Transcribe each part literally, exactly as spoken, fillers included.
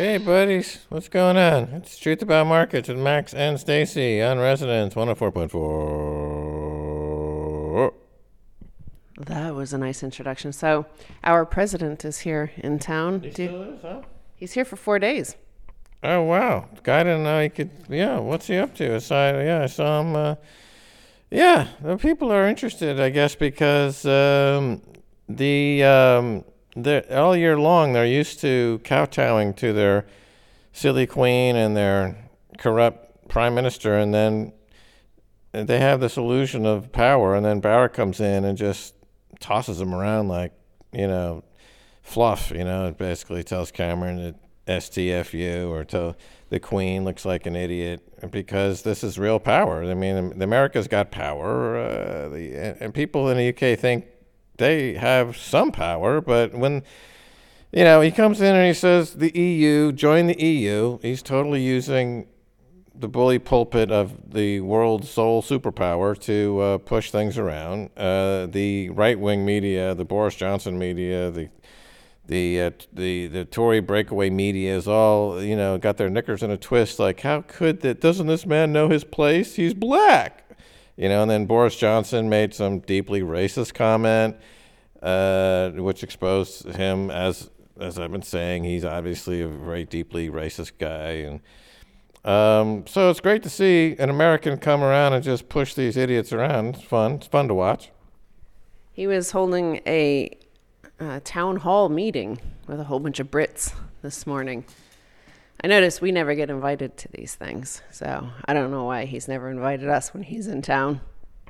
Hey, buddies. What's going on? It's Truth About Markets with Max and Stacy on Resonance one oh four point four. That was a nice introduction. So, our president is here in town. He Do- still is, huh? He's here for four days. Oh, wow. Guy didn't know he could. Yeah, what's he up to? Aside, yeah, I saw him. Uh, yeah, the people are interested, I guess, because um, the. Um, They're, all year long, they're used to kowtowing to their silly queen and their corrupt prime minister, and then they have this illusion of power, and then Barrack comes in and just tosses them around like, you know, fluff. You know, it basically tells Cameron that S T F U, or tell the queen looks like an idiot, because this is real power. I mean, America's got power, uh, the, and people in the U K think they have some power, but when, you know, he comes in and he says the E U, join the E U, he's totally using the bully pulpit of the world's sole superpower to uh, push things around. Uh, the right-wing media, the Boris Johnson media, the the uh, the the Tory breakaway media is all, you know, got their knickers in a twist. Like, how could that? Doesn't this man know his place? He's black. You know, and then Boris Johnson made some deeply racist comment, uh, which exposed him as, as I've been saying, he's obviously a very deeply racist guy. And um, so it's great to see an American come around and just push these idiots around. It's fun. It's fun to watch. He was holding a uh, town hall meeting with a whole bunch of Brits this morning. I noticed we never get invited to these things, so I don't know why he's never invited us when he's in town.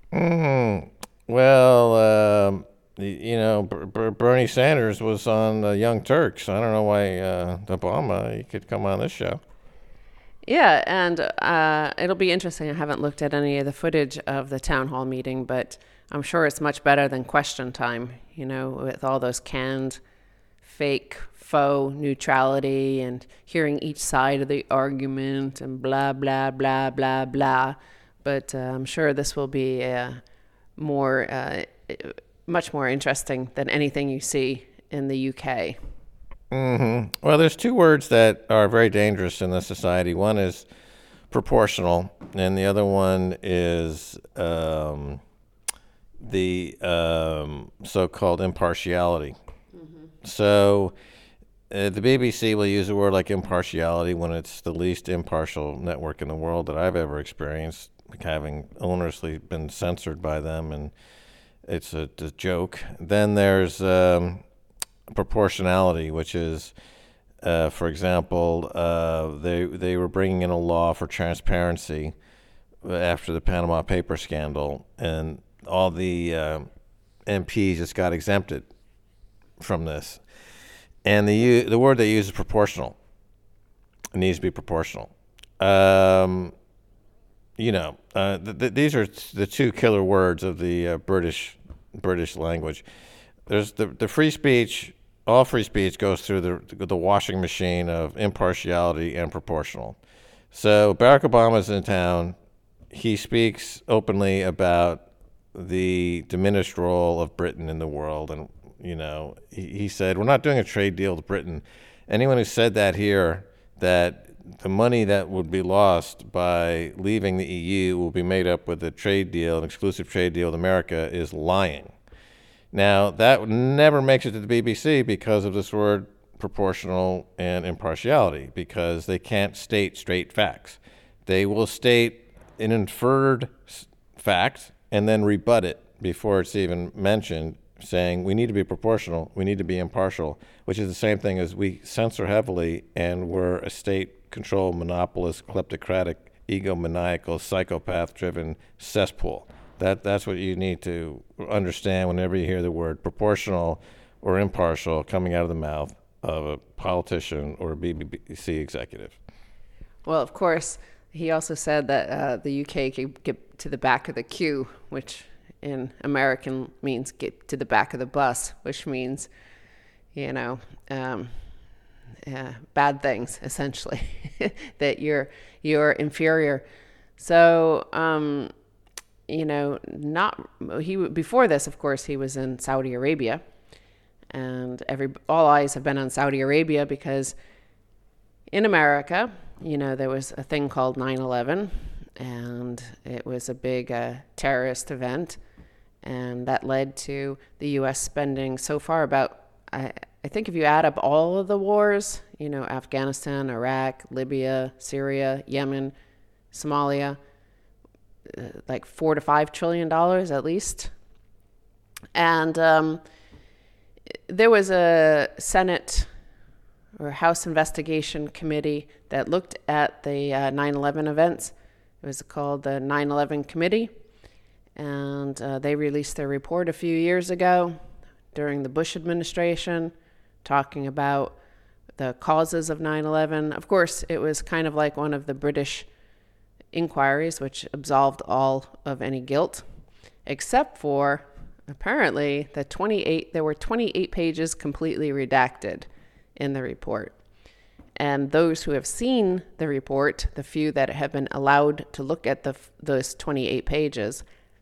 Mm, well, um, you know, B- B- Bernie Sanders was on the Young Turks. I don't know why uh, Obama, he could come on this show. Yeah, and uh, it'll be interesting. I haven't looked at any of the footage of the town hall meeting, but I'm sure it's much better than Question Time, you know, with all those canned, fake, faux neutrality and hearing each side of the argument and blah, blah, blah, blah, blah. But uh, I'm sure this will be uh, more, uh, much more interesting than anything you see in the U K. Mm-hmm. Well, there's two words that are very dangerous in this society. One is proportional, and the other one is um, the um, so-called impartiality. Mm-hmm. So uh, the B B C will use a word like impartiality when it's the least impartial network in the world that I've ever experienced, like having ownerously been censored by them, and it's a, a joke. Then there's um, proportionality, which is, uh, for example, uh, they they were bringing in a law for transparency after the Panama Papers scandal, and all the uh, M Ps just got exempted from this. And the the word they use is proportional. It needs to be proportional. Um, you know, uh, th- th- these are the two killer words of the uh, British British language. There's the the free speech. All free speech goes through the the washing machine of impartiality and proportional. So Barack Obama's in town. He speaks openly about the diminished role of Britain in the world, and you know, he, he said, we're not doing a trade deal with Britain. Anyone who said that here, that the money that would be lost by leaving the E U will be made up with a trade deal, an exclusive trade deal with America, is lying. Now, that never makes it to the B B C because of this word proportional and impartiality, because they can't state straight facts. They will state an inferred fact and then rebut it before it's even mentioned, saying we need to be proportional, we need to be impartial, which is the same thing as we censor heavily and we're a state-controlled, monopolist, kleptocratic, egomaniacal, psychopath-driven cesspool. That That's what you need to understand whenever you hear the word proportional or impartial coming out of the mouth of a politician or a B B C executive. Well, of course, he also said that uh, the U K could get to the back of the queue, which in American means get to the back of the bus, which means, you know, um, uh, bad things, essentially, that you're you're inferior. So, um, you know, not he before this, of course, he was in Saudi Arabia, and every all eyes have been on Saudi Arabia because, in America, you know, there was a thing called nine eleven, and it was a big uh, terrorist event, and that led to the U S spending so far about, I, I think if you add up all of the wars, you know, Afghanistan, Iraq, Libya, Syria, Yemen, Somalia, uh, like four to five trillion dollars at least. And um, there was a Senate or House Investigation Committee that looked at the uh, nine eleven events. It was called the nine eleven Committee, and uh, they released their report a few years ago during the Bush administration, talking about the causes of nine eleven. Of course, it was kind of like one of the British inquiries, which absolved all of any guilt, except for apparently the twenty-eight, there were twenty-eight pages completely redacted in the report. And those who have seen the report, the few that have been allowed to look at the those twenty-eight pages,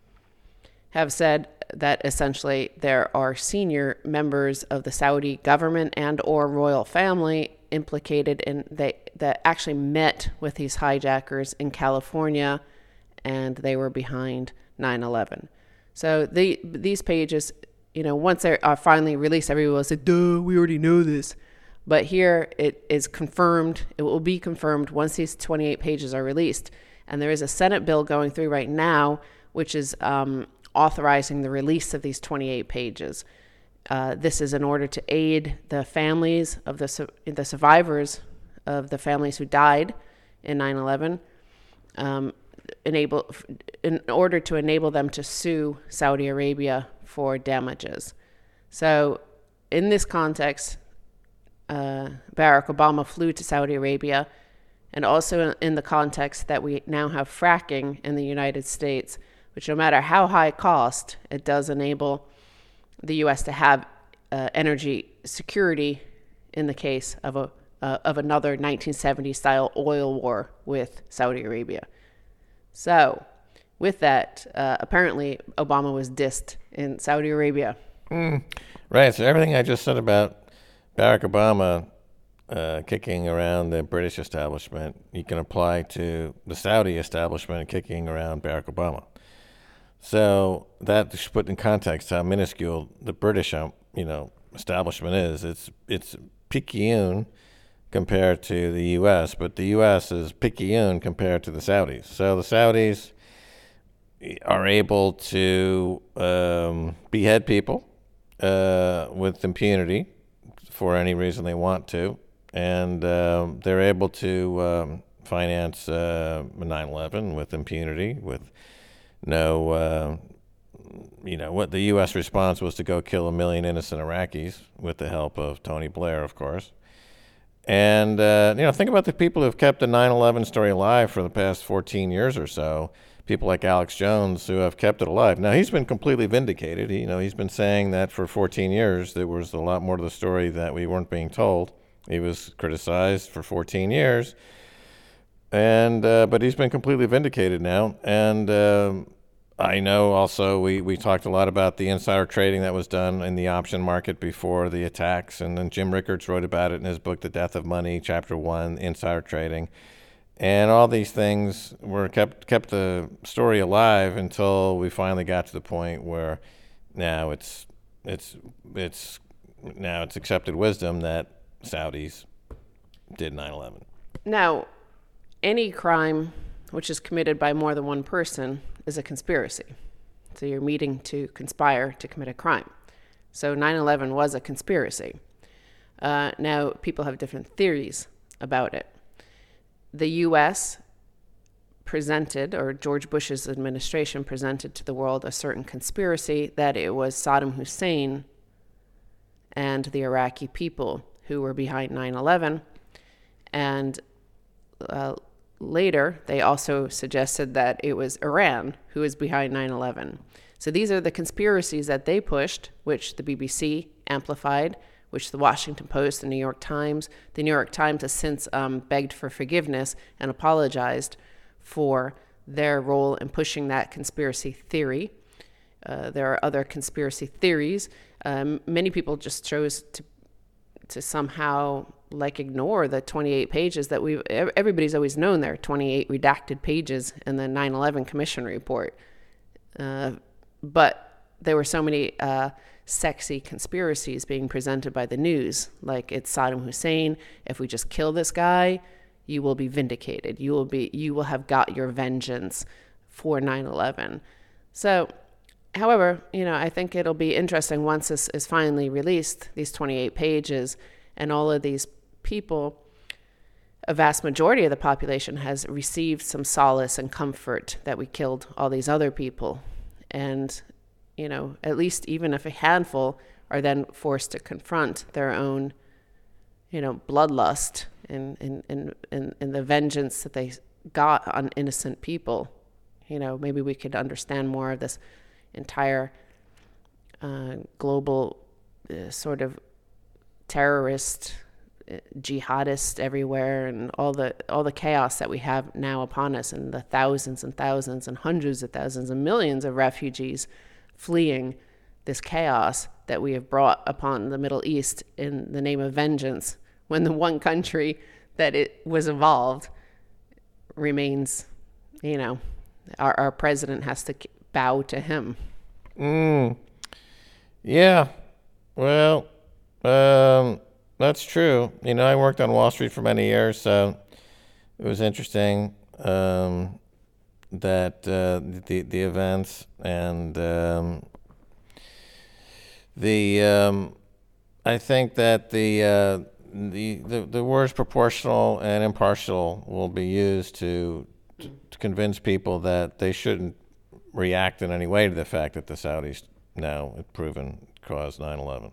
have said that essentially there are senior members of the Saudi government and or royal family implicated in they that actually met with these hijackers in California, and they were behind nine eleven. So the these pages, you know, once they are finally released, everyone will say, duh, we already know this. But here it is confirmed, it will be confirmed once these twenty-eight pages are released. And there is a Senate bill going through right now, which is um, authorizing the release of these twenty-eight pages. Uh, this is in order to aid the families of the su- the survivors of the families who died in nine eleven, um, enable in order to enable them to sue Saudi Arabia for damages. So in this context, uh, Barack Obama flew to Saudi Arabia, and also in the context that we now have fracking in the United States, which no matter how high cost, it does enable the U S to have uh, energy security in the case of a uh, of another nineteen seventies style oil war with Saudi Arabia. So with that, uh, apparently Obama was dissed in Saudi Arabia. Mm, right. So everything I just said about Barack Obama uh, kicking around the British establishment, you can apply to the Saudi establishment kicking around Barack Obama. So that should put in context how minuscule the British, um, you know, establishment is. It's it's picayune compared to the U S, but the U S is picayune compared to the Saudis. So the Saudis are able to um, behead people uh, with impunity for any reason they want to, and uh, they're able to um, finance uh, nine eleven with impunity, with no, uh, you know, what the U S response was to go kill a million innocent Iraqis with the help of Tony Blair, of course. And, uh, you know, think about the people who have kept the nine eleven story alive for the past fourteen years or so. People like Alex Jones who have kept it alive. Now, he's been completely vindicated. He, you know, he's been saying that for fourteen years there was a lot more to the story that we weren't being told. He was criticized for fourteen years. And uh, but he's been completely vindicated now. And um, I know also we, we talked a lot about the insider trading that was done in the option market before the attacks. And then Jim Rickards wrote about it in his book, The Death of Money, Chapter one, Insider Trading. And all these things were kept kept the story alive until we finally got to the point where now it's it's it's now it's accepted wisdom that Saudis did nine eleven. Now, any crime which is committed by more than one person is a conspiracy. So you're meeting to conspire to commit a crime. So nine eleven was a conspiracy. Uh, now, people have different theories about it. The U S presented, or George Bush's administration presented to the world a certain conspiracy that it was Saddam Hussein and the Iraqi people who were behind nine eleven. And uh, later, they also suggested that it was Iran who was behind nine eleven. So these are the conspiracies that they pushed, which the B B C amplified, which the Washington Post, the New York Times, the New York Times has since um, begged for forgiveness and apologized for their role in pushing that conspiracy theory. Uh, there are other conspiracy theories. Um, many people just chose to to somehow like ignore the twenty-eight pages that we've, everybody's always known there are twenty-eight redacted pages in the nine eleven Commission report. Uh, but there were so many uh, sexy conspiracies being presented by the news, like it's Saddam Hussein. If we just kill this guy, you will be vindicated. You will be, you will have got your vengeance for nine eleven. So, however, you know, I think it'll be interesting once this is finally released, these twenty-eight pages, and all of these people, a vast majority of the population has received some solace and comfort that we killed all these other people. And, you know, at least even if a handful are then forced to confront their own, you know, bloodlust and, and, and, and, and the vengeance that they got on innocent people, you know, maybe we could understand more of this entire uh, global uh, sort of terrorist, uh, jihadist everywhere, and all the all the chaos that we have now upon us, and the thousands and thousands and hundreds of thousands and millions of refugees fleeing this chaos that we have brought upon the Middle East in the name of vengeance, when the one country that it was involved remains, you know, our, our president has to bow to him. Mm. Yeah. Well, um, that's true. You know, I worked on Wall Street for many years, so it was interesting um, that uh, the the events and um, the um, I think that the, uh, the the the words proportional and impartial will be used to to convince people that they shouldn't react in any way to the fact that the Saudis now have proven caused nine eleven.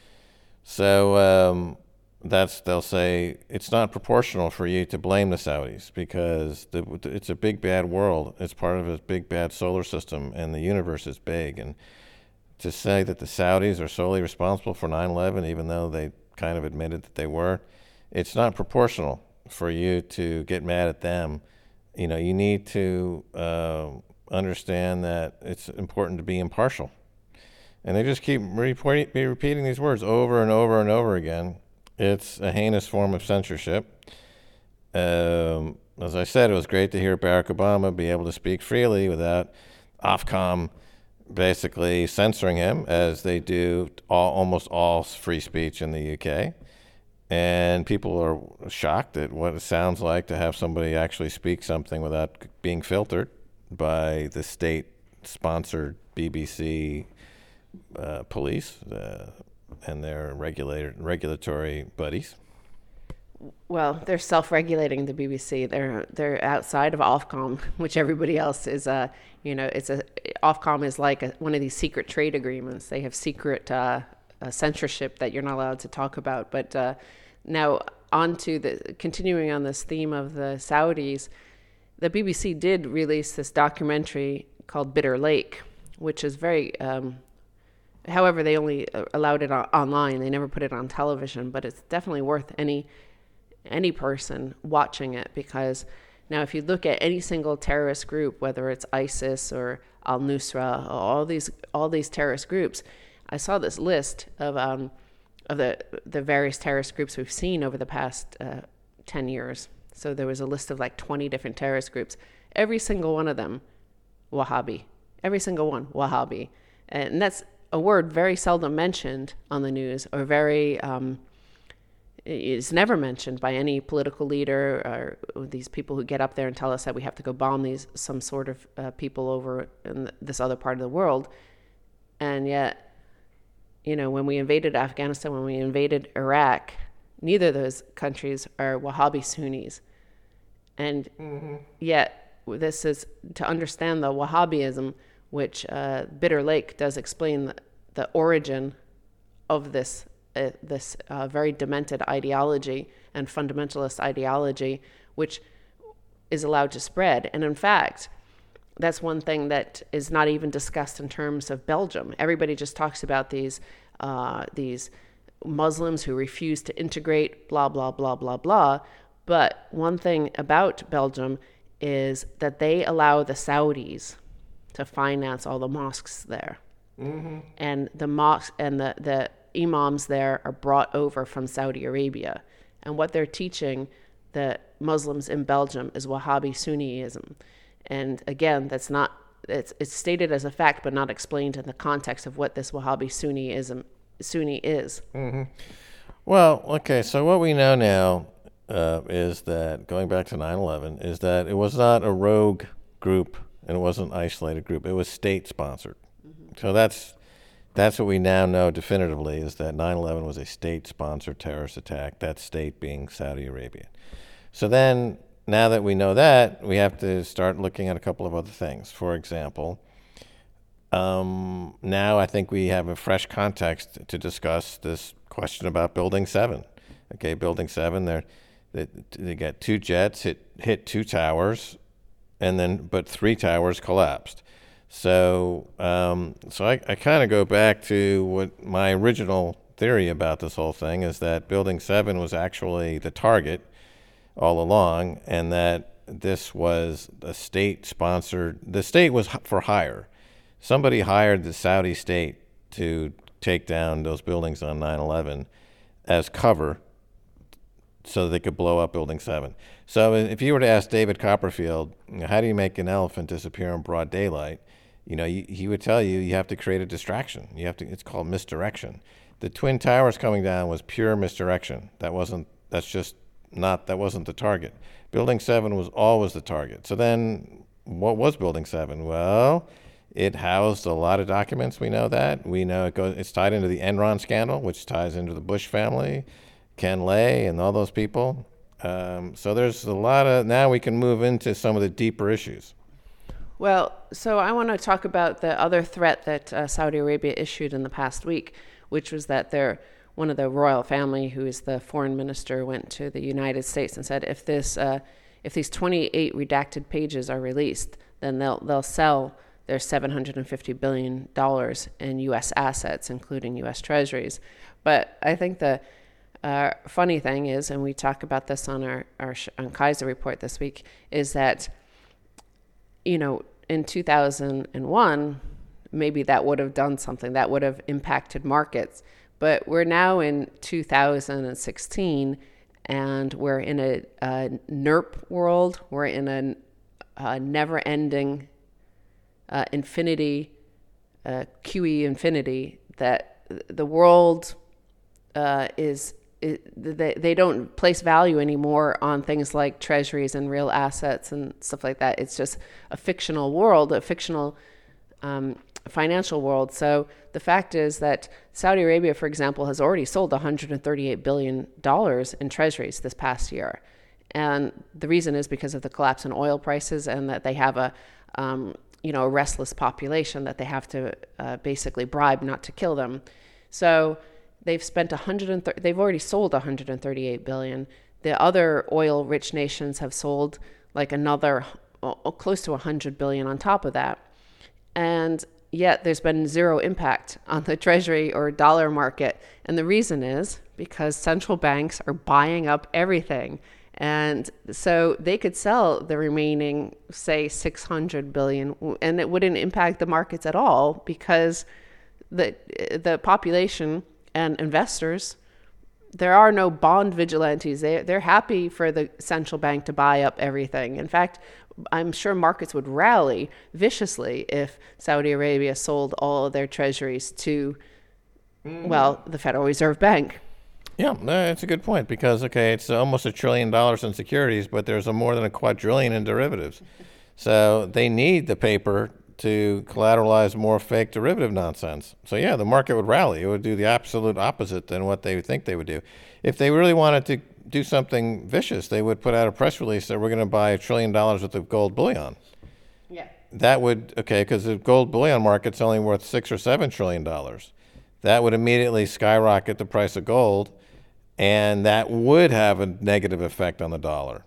So um, that's they'll say it's not proportional for you to blame the Saudis because the, it's a big bad world. It's part of a big bad solar system, and the universe is big. And to say that the Saudis are solely responsible for nine eleven, even though they kind of admitted that they were, it's not proportional for you to get mad at them. You know, you need to uh, understand that it's important to be impartial. And they just keep repeat, be repeating these words over and over and over again. It's a heinous form of censorship. Um, as I said, it was great to hear Barack Obama be able to speak freely without Ofcom basically censoring him, as they do all, almost all free speech in the U K. And people are shocked at what it sounds like to have somebody actually speak something without being filtered by the state-sponsored B B C uh, police uh, and their regulator, regulatory buddies. Well, they're self-regulating, the B B C. They're they're outside of Ofcom, which everybody else is. Uh, you know, it's a Ofcom is like a, one of these secret trade agreements. They have secret uh, uh, censorship that you're not allowed to talk about. But uh, now, on to the continuing on this theme of the Saudis, the B B C did release this documentary called Bitter Lake, which is very. Um, however, they only allowed it on- online. They never put it on television, but it's definitely worth any. any person watching it, because now if you look at any single terrorist group, whether it's ISIS or Al-Nusra, all these all these terrorist groups, I saw this list of um of the the various terrorist groups we've seen over the past uh, ten years. So there was a list of like twenty different terrorist groups. Every single one of them, Wahhabi. Every single one, Wahhabi. And that's a word very seldom mentioned on the news, or very um is never mentioned by any political leader or these people who get up there and tell us that we have to go bomb these some sort of uh, people over in this other part of the world. And yet, you know, when we invaded Afghanistan, when we invaded Iraq, neither of those countries are Wahhabi Sunnis. And mm-hmm. yet, this is to understand the Wahhabism, which uh, Bitter Lake does explain the, the origin of this Uh, this uh, very demented ideology and fundamentalist ideology, which is allowed to spread. And in fact, that's one thing that is not even discussed in terms of Belgium. Everybody just talks about these uh, these Muslims who refuse to integrate, blah, blah, blah, blah, blah. But one thing about Belgium is that they allow the Saudis to finance all the mosques there. Mm-hmm. And the mosques and the, the imams there are brought over from Saudi Arabia, And what they're teaching the Muslims in Belgium is Wahhabi Sunniism. And again, that's not, it's, it's stated as a fact, but not explained in the context of what this Wahhabi Sunniism, Sunni is. Mm-hmm. Well, okay, so what we know now uh, is that, going back to nine eleven, is that it was not a rogue group and it wasn't an isolated group. It was state-sponsored. Mm-hmm. So that's that's what we now know definitively, is that nine eleven was a state-sponsored terrorist attack, that state being Saudi Arabia. So then, now that we know that, we have to start looking at a couple of other things. For example, um, now I think we have a fresh context to discuss this question about Building seven. Okay, Building seven, they're, they, they got two jets, hit, hit two towers, and then but three towers collapsed. So um, so I, I kind of go back to what my original theory about this whole thing is, that Building seven was actually the target all along, and that this was a state-sponsored, the state was for hire. Somebody hired the Saudi state to take down those buildings on nine eleven as cover so they could blow up Building seven. So if you were to ask David Copperfield, you know, how do you make an elephant disappear in broad daylight? You know, he, he would tell you, you have to create a distraction. You have to, it's called misdirection. The Twin Towers coming down was pure misdirection. That wasn't, that's just not, that wasn't the target. Building seven was always the target. So then what was Building seven? Well, it housed a lot of documents. We know that. We know it goes, it's tied into the Enron scandal, which ties into the Bush family, Ken Lay, and all those people. Um, so there's a lot of, now we can move into some of the deeper issues. Well, so I want to talk about the other threat that uh, Saudi Arabia issued in the past week, which was that their one of the royal family, who is the foreign minister, went to the United States and said, if this, uh, if these twenty-eight redacted pages are released, then they'll they'll sell their seven hundred fifty billion dollars in U S assets, including U S treasuries. But I think the uh, funny thing is, and we talk about this on our, our on Kaiser report this week, is that, you know, in two thousand one, maybe that would have done something, that would have impacted markets. But we're now in two thousand sixteen, and we're in a, a NERP world. We're in a, a never-ending uh, infinity, uh, Q E infinity, that the world uh, is, is they, they don't place value anymore on things like treasuries and real assets and stuff like that. It's just a fictional world, a fictional um, financial world. So the fact is that Saudi Arabia, for example, has already sold one hundred thirty-eight billion dollars in treasuries this past year. And the reason is because of the collapse in oil prices, and that they have a, um, you know, a restless population that they have to uh, basically bribe not to kill them. So they've spent one hundred thirty, they've already sold one hundred thirty-eight billion. The other oil-rich nations have sold like another uh, close to one hundred billion on top of that. And yet there's been zero impact on the treasury or dollar market. And the reason is because central banks are buying up everything. And so they could sell the remaining, say, six hundred billion, and it wouldn't impact the markets at all, because the the population and investors, there are no bond vigilantes. They, they're happy for the central bank to buy up everything. In fact, I'm sure markets would rally viciously if Saudi Arabia sold all of their treasuries to, mm. well, the Federal Reserve Bank. Yeah, that's a good point, because, okay, it's almost a trillion dollars in securities, but there's a more than a quadrillion in derivatives. So they need the paper to collateralize more fake derivative nonsense. So, yeah, the market would rally. It would do the absolute opposite than what they would think they would do. If they really wanted to do something vicious, they would put out a press release that we're going to buy a trillion dollars worth of gold bullion. Yeah. That would, okay, because the gold bullion market's only worth six or seven trillion dollars. That would immediately skyrocket the price of gold, and that would have a negative effect on the dollar.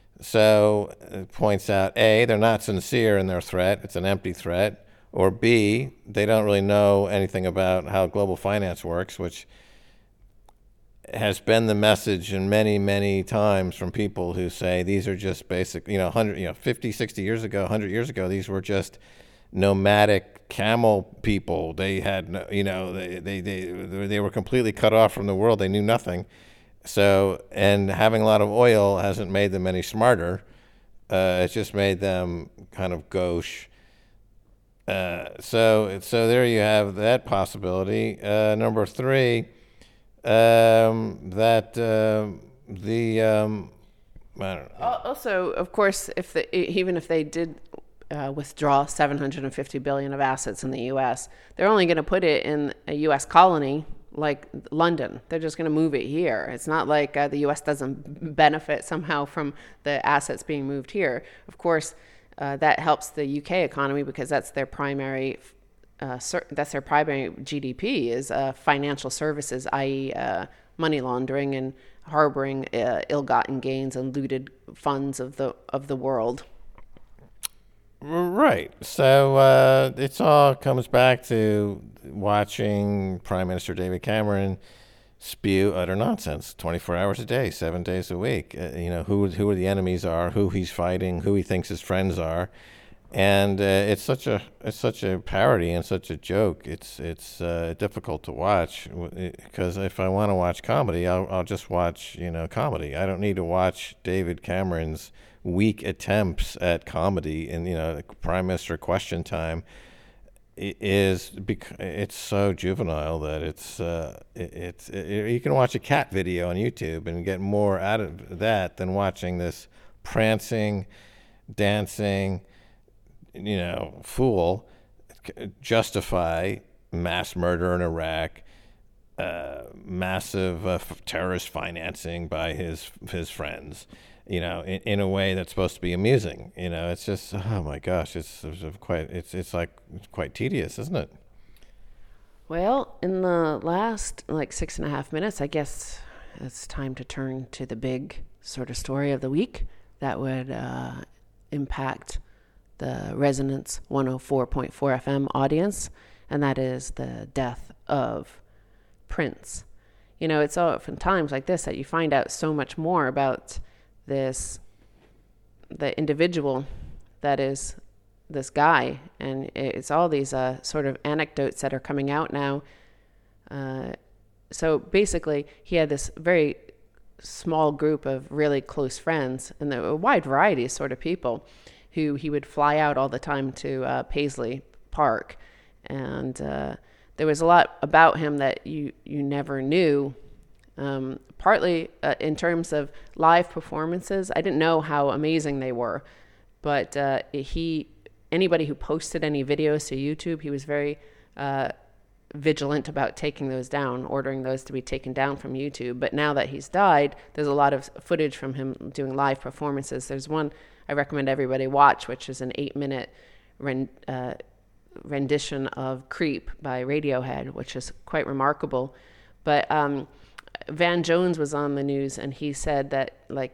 So it points out, A, they're not sincere in their threat. It's an empty threat. Or B, they don't really know anything about how global finance works, which has been the message in many, many times from people who say these are just basic, you know, one hundred, you know, fifty, sixty years ago, one hundred years ago, these were just nomadic camel people. They had, no, you know, they, they, they, they were completely cut off from the world. They knew nothing. So, and having a lot of oil hasn't made them any smarter. Uh, it's just made them kind of gauche. Uh, so, so there you have that possibility. Uh, number three, um, that uh, the um, I don't know. Also, of course, if the, even if they did uh, withdraw seven hundred fifty billion of assets in the U S, they're only going to put it in a U S colony like London. They're just going to move it here. It's not like uh, the U S doesn't benefit somehow from the assets being moved here. Of course, uh, that helps the U K economy because that's their primary. Uh, that's their primary G D P is uh, financial services, that is, uh, money laundering and harboring uh, ill-gotten gains and looted funds of the of the world. Right. So uh, it's all comes back to watching Prime Minister David Cameron spew utter nonsense, twenty-four hours a day, seven days a week. Uh, you know who who the enemies are, who he's fighting, who he thinks his friends are, and uh, it's such a it's such a parody and such a joke. It's it's uh, difficult to watch because if I want to watch comedy, I'll I'll just watch you know comedy. I don't need to watch David Cameron's weak attempts at comedy. And you know, Prime Minister Question Time is it's so juvenile that it's uh, it, it's it, you can watch a cat video on YouTube and get more out of that than watching this prancing, dancing, you know, fool justify mass murder in Iraq, uh, massive uh, terrorist financing by his his friends, you know, in, in a way that's supposed to be amusing. You know, it's just, oh my gosh, it's, it's quite, it's it's like it's quite tedious, isn't it? Well, in the last like six and a half minutes, I guess it's time to turn to the big sort of story of the week that would uh, impact the Resonance one oh four point four F M audience, and that is the death of Prince. You know, it's often times like this that you find out so much more about this, the individual that is this guy, and it's all these uh, sort of anecdotes that are coming out now. Uh, so basically, he had this very small group of really close friends, and a wide variety of sort of people who he would fly out all the time to uh, Paisley Park. And uh, there was a lot about him that you, you never knew. Um, partly uh, in terms of live performances, I didn't know how amazing they were. But uh, he, anybody who posted any videos to YouTube, he was very uh, vigilant about taking those down, ordering those to be taken down from YouTube. But now that he's died, there's a lot of footage from him doing live performances. There's one I recommend everybody watch, which is an eight-minute rend, uh, rendition of "Creep" by Radiohead, which is quite remarkable. But um, Van Jones was on the news, and he said that like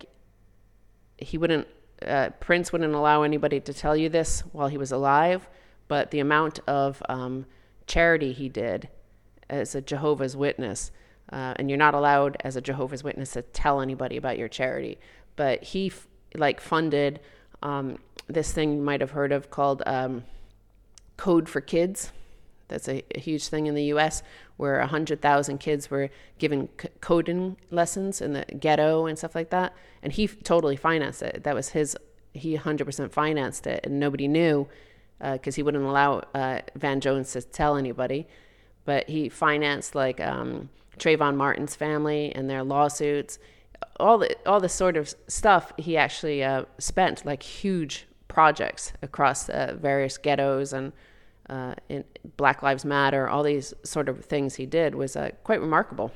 he wouldn't, uh, Prince wouldn't allow anybody to tell you this while he was alive, but the amount of um, charity he did as a Jehovah's Witness, uh, and you're not allowed as a Jehovah's Witness to tell anybody about your charity, but he f- like funded um, this thing you might have heard of called um, Code for Kids. That's a, a huge thing in the U S where one hundred thousand kids were given c- coding lessons in the ghetto and stuff like that. And he f- totally financed it. That was his, he one hundred percent financed it, and nobody knew because uh, he wouldn't allow uh, Van Jones to tell anybody. But he financed like um, Trayvon Martin's family and their lawsuits. All the all this sort of stuff he actually uh, spent like huge projects across uh, various ghettos and uh, in Black Lives Matter. All these sort of things he did was uh, quite remarkable.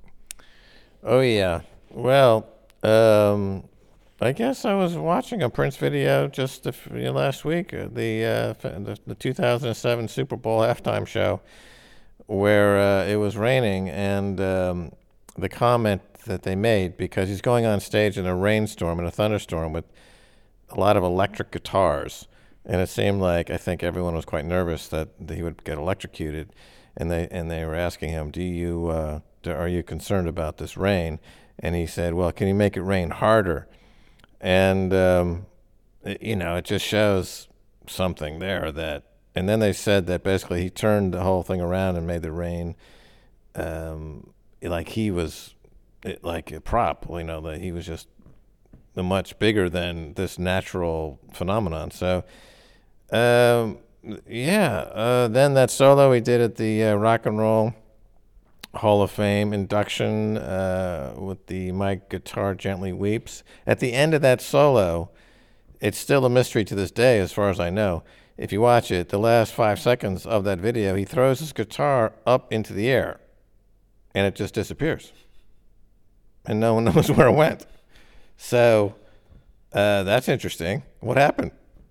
Oh yeah. Well, um, I guess I was watching a Prince video just the, you know, last week, uh, the, uh, the the two thousand seven Super Bowl halftime show, where uh, it was raining, and um, the comment that they made, because he's going on stage in a rainstorm and a thunderstorm with a lot of electric guitars, and it seemed like I think everyone was quite nervous that he would get electrocuted, and they and they were asking him, "Do you uh, do, are you concerned about this rain?" And he said, "Well, can you make it rain harder?" And um, it, you know, it just shows something there that. And then they said that basically he turned the whole thing around and made the rain um, like he was it, like a prop. You know, that he was just much bigger than this natural phenomenon. So, um, yeah. Uh, then that solo he did at the uh, Rock and Roll Hall of Fame induction uh, with the "My Guitar Gently Weeps." At the end of that solo, it's still a mystery to this day, as far as I know. If you watch it, the last five seconds of that video, he throws his guitar up into the air, and it just disappears, and no one knows where it went. So uh, that's interesting. What happened?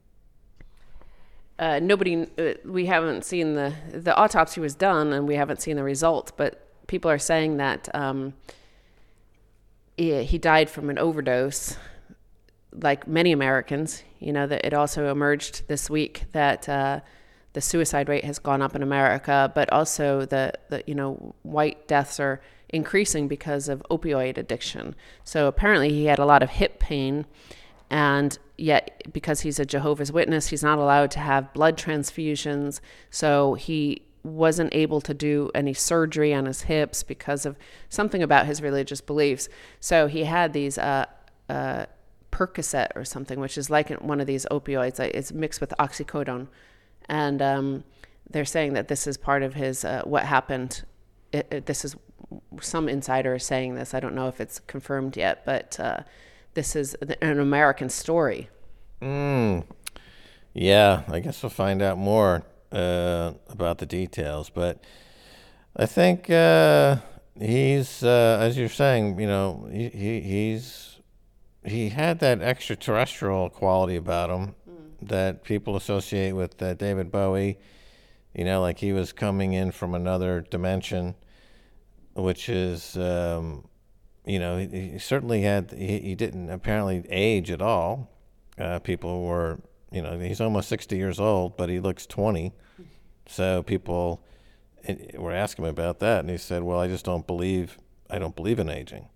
Uh, nobody, uh, we haven't seen the the autopsy was done, and we haven't seen the result. But people are saying that um, he, he died from an overdose, like many Americans. You know, that it also emerged this week that uh, the suicide rate has gone up in America, but also the, the you know white deaths are increasing because of opioid addiction. So apparently he had a lot of hip pain, and yet because he's a Jehovah's Witness, he's not allowed to have blood transfusions. So he wasn't able to do any surgery on his hips because of something about his religious beliefs. So he had these uh, uh, Percocet or something, which is like one of these opioids. It's mixed with oxycodone. And um, they're saying that this is part of his, uh, what happened. It, it, this is, some insider is saying this. I don't know if it's confirmed yet, but uh, this is an American story. Mm. Yeah, I guess we'll find out more uh, about the details. But I think uh, he's, uh, as you're saying, you know, he, he he's, he had that extraterrestrial quality about him mm. that people associate with uh, David Bowie, you know, like he was coming in from another dimension, which is, um, you know, he, he certainly had, he, he didn't apparently age at all. Uh, people were, you know, he's almost sixty years old, but he looks twenty. So people were asking him about that, and he said, well, I just don't believe, I don't believe in aging.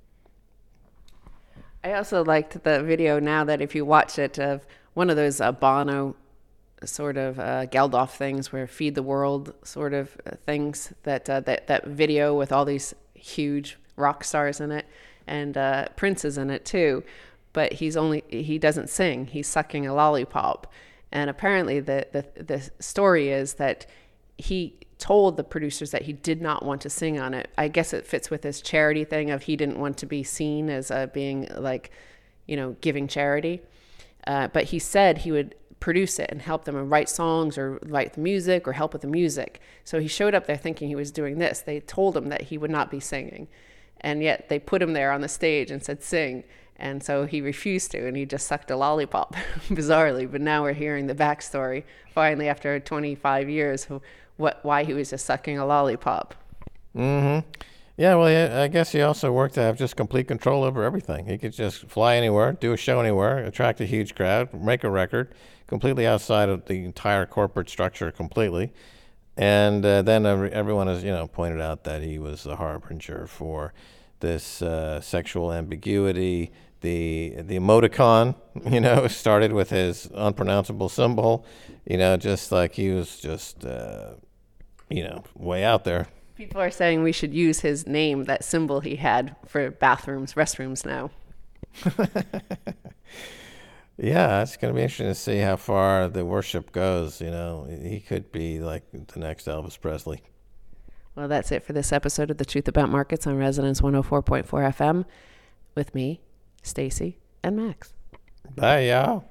I also liked the video now that if you watch it of one of those uh, Bono sort of uh, Geldof things where Feed the World sort of uh, things, that, uh, that that video with all these huge rock stars in it, and uh, Prince is in it too, but he's only, he doesn't sing, he's sucking a lollipop. And apparently the, the, the story is that he told the producers that he did not want to sing on it. I guess it fits with his charity thing of he didn't want to be seen as uh, being like, you know, giving charity. Uh, but he said he would produce it and help them and write songs or write the music or help with the music. So he showed up there thinking he was doing this. They told him that he would not be singing. And yet they put him there on the stage and said, sing. And so he refused to, and he just sucked a lollipop, bizarrely. But now we're hearing the backstory, finally, after twenty-five years, what why he was just sucking a lollipop. Mm-hmm. Yeah, well, I guess he also worked to have just complete control over everything. He could just fly anywhere, do a show anywhere, attract a huge crowd, make a record, completely outside of the entire corporate structure completely. And uh, then everyone has, you know, pointed out that he was a harbinger for this uh, sexual ambiguity. The the emoticon, you know, started with his unpronounceable symbol, you know, just like he was just, uh, you know, way out there. People are saying we should use his name, that symbol he had, for bathrooms, restrooms now. Yeah, it's going to be interesting to see how far the worship goes. You know, he could be like the next Elvis Presley. Well, that's it for this episode of The Truth About Markets on Resonance one oh four point four F M with me, Stacy, and Max. Bye, y'all.